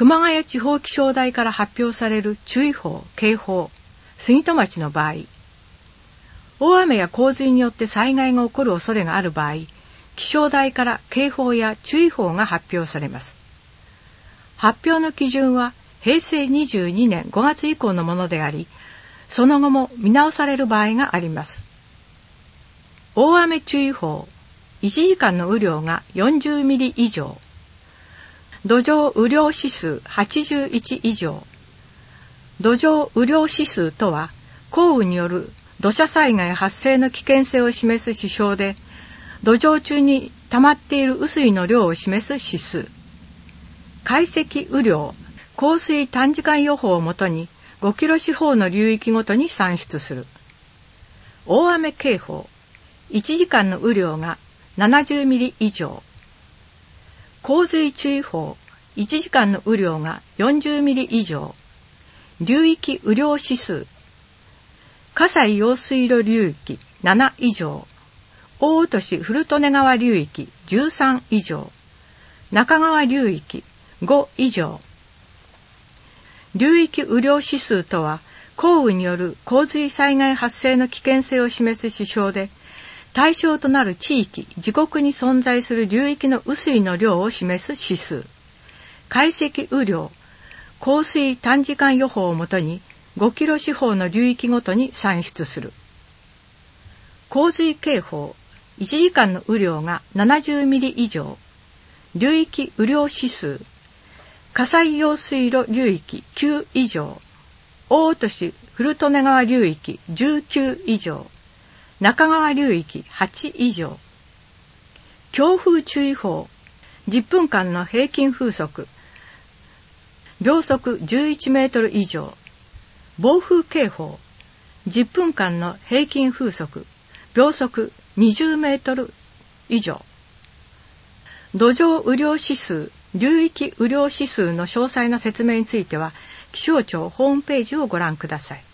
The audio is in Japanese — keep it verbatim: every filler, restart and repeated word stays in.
熊谷地方気象台から発表される注意報、警報、杉戸町の場合、大雨や洪水によって災害が起こる恐れがある場合、気象台から警報や注意報が発表されます。発表の基準はへいせいにじゅうにねんごがつ以降のものであり、その後も見直される場合があります。大雨注意報、いちじかんの雨量がよんじゅうミリ以上、土壌雨量指数はちじゅういち以上。土壌雨量指数とは、降雨による土砂災害発生の危険性を示す指標で、土壌中に溜まっている雨水の量を示す指数。解析雨量、降水短時間予報をもとにごキロ四方の流域ごとに算出する。大雨警報、いちじかんの雨量がななじゅうミリ以上。洪水注意報、いちじかんの雨量がよんじゅうミリ以上。流域雨量指数、葛西用水路流域なな以上。大落古利根川流域じゅうさん以上。中川流域ご以上。流域雨量指数とは、降雨による洪水災害発生の危険性を示す指標で、対象となる地域、自国に存在する流域の雨水の量を示す指数。解析雨量、降水短時間予報をもとにごキロ四方の流域ごとに算出する。洪水警報、いちじかんの雨量がななじゅうミリ以上。流域雨量指数、葛西用水路流域きゅう以上。大落古利根川流域じゅうきゅう以上。中川流域はち以上。強風注意報、じゅっぷんかんの平均風速、秒速じゅういちメートル以上。暴風警報、じゅっぷんかんの平均風速、秒速にじゅうメートル以上。土壌雨量指数、流域雨量指数の詳細な説明については、気象庁ホームページをご覧ください。